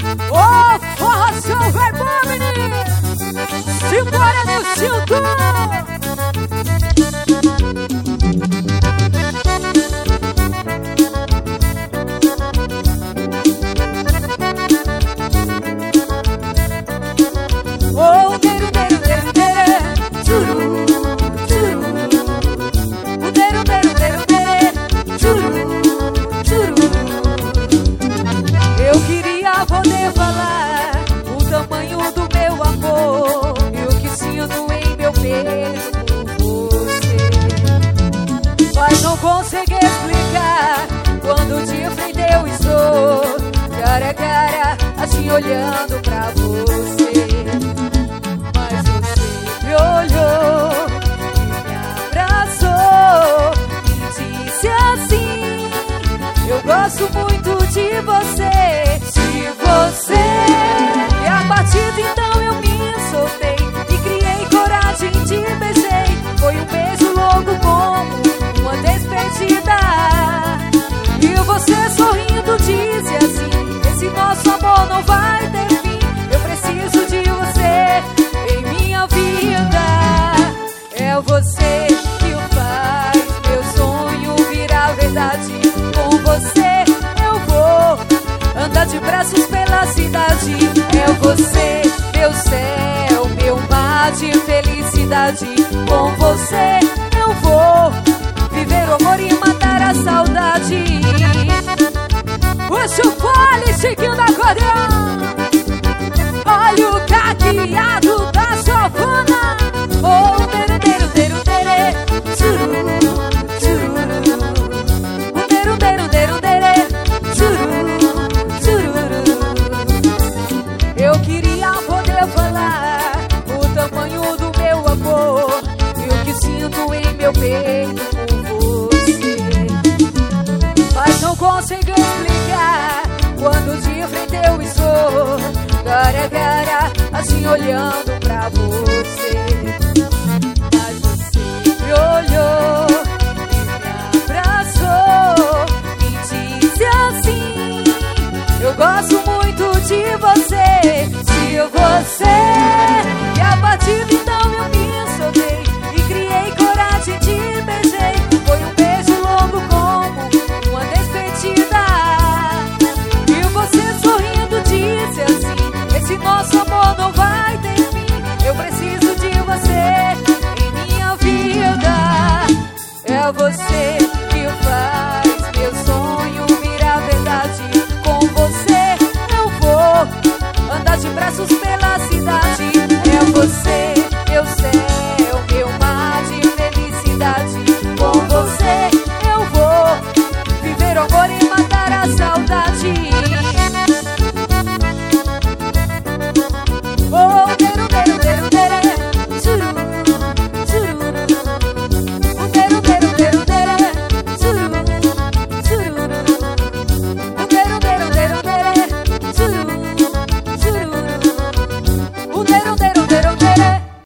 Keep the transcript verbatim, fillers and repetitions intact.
Ô, forração, vai bom, menino! Simbora no cinto! Oh, deiro, deiro, deiro, deiro, tchuru, tchuru. O deiro, deiro, deiro, deiro, tchuru, tchuru. Eu queria poder falar o tamanho do meu amor e o que sinto em meu peito por você, mas não consegui explicar quando de frente eu estou, cara a cara, assim olhando pra você. Me olhou e me abraçou e disse assim: eu gosto muito de você. Se você, e a partir de então eu me soltei e criei coragem, te beijei. Foi um beijo longo como uma despedida, e você sorrindo disse assim: esse nosso amor não vai ter fim. Eu preciso de você em minha vida. É você que faz meu sonho virar verdade. Com você eu vou andar de braços pela cidade. É você, meu céu, meu mar de felicidade. Com você eu vou viver o amor e matar a saudade. O chufale, Chiquinho da acordeão. Olha o caqueado da sofona. Oh, deiro, deiro, deiro, deiro, tchuru, tchuru. O deiro, deiro, deiro, deiro, tchuru, tchuru. Eu queria poder falar o tamanho do meu amor e o que sinto em meu peito por você, mas não consigo explicar quando de frente eu estou, cara a cara, assim olhando pra você. Mas você me olhou e me abraçou e disse assim: eu gosto muito de você. Se você, e a partir de então eu me soltei e criei coragem, te beijei. Foi um beijo longo como uma despedida, e você sorrindo disse assim: esse nosso amor não vai ter fim. Eu preciso de você em minha vida. É você que faz meu sonho virar verdade. Com você eu vou andar de braços pela cidade. É você, meu céu, meu mar de felicidade. Com você